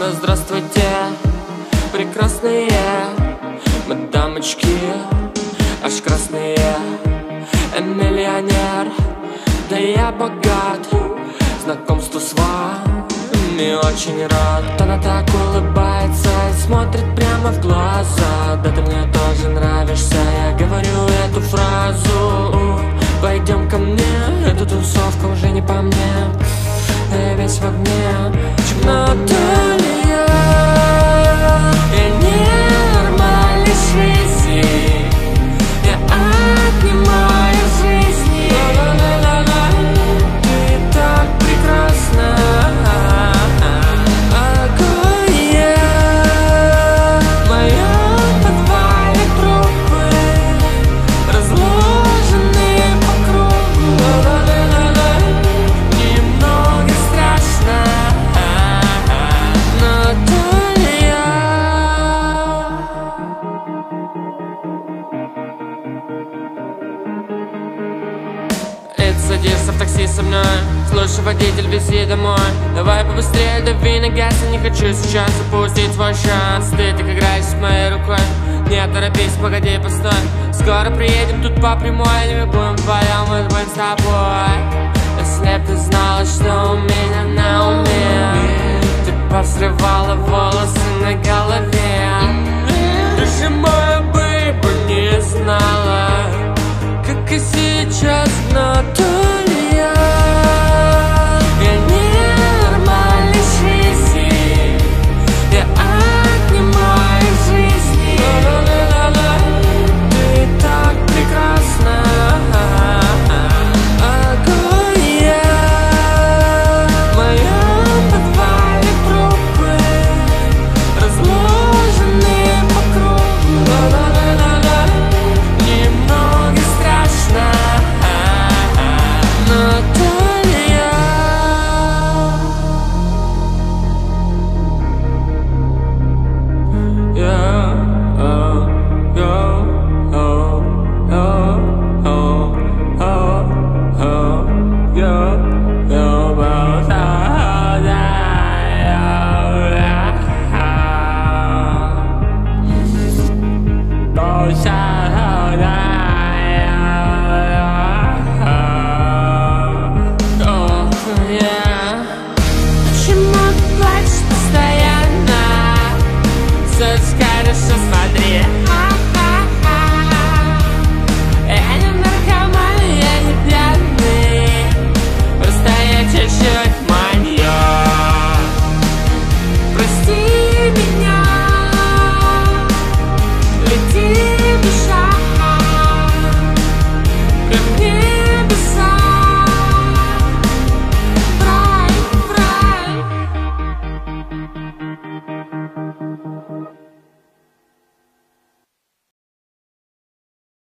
Ну здравствуйте, прекрасные мадамочки, аж красные. Миллионер, да я богат, знакомству с вами очень рад. Она так улыбается и смотрит прямо в глаза. Да ты мне тоже нравишься, я говорю эту фразу. Пойдем ко мне, эта тусовка уже не по мне. Я весь в огне, Наталья. Я ненормальной жизни, я отнимаю жизни. Ты так прекрасна. Огонь, в моем подвале трупы, разложенные по кругу. Немного страшно, Наталья. Садишься в такси со мной, слушай, водитель, вези домой. Давай побыстрее, дави на газ, я не хочу сейчас упустить свой шанс. Ты так играешь с моей рукой, не торопись, погоди, постой. Скоро приедем тут по прямой, и мы будем вдвоем, мы будем с тобой. Если б ты знала, что у меня на уме, ты посрывала волосы на голове. Ты же моя бейба, не знала.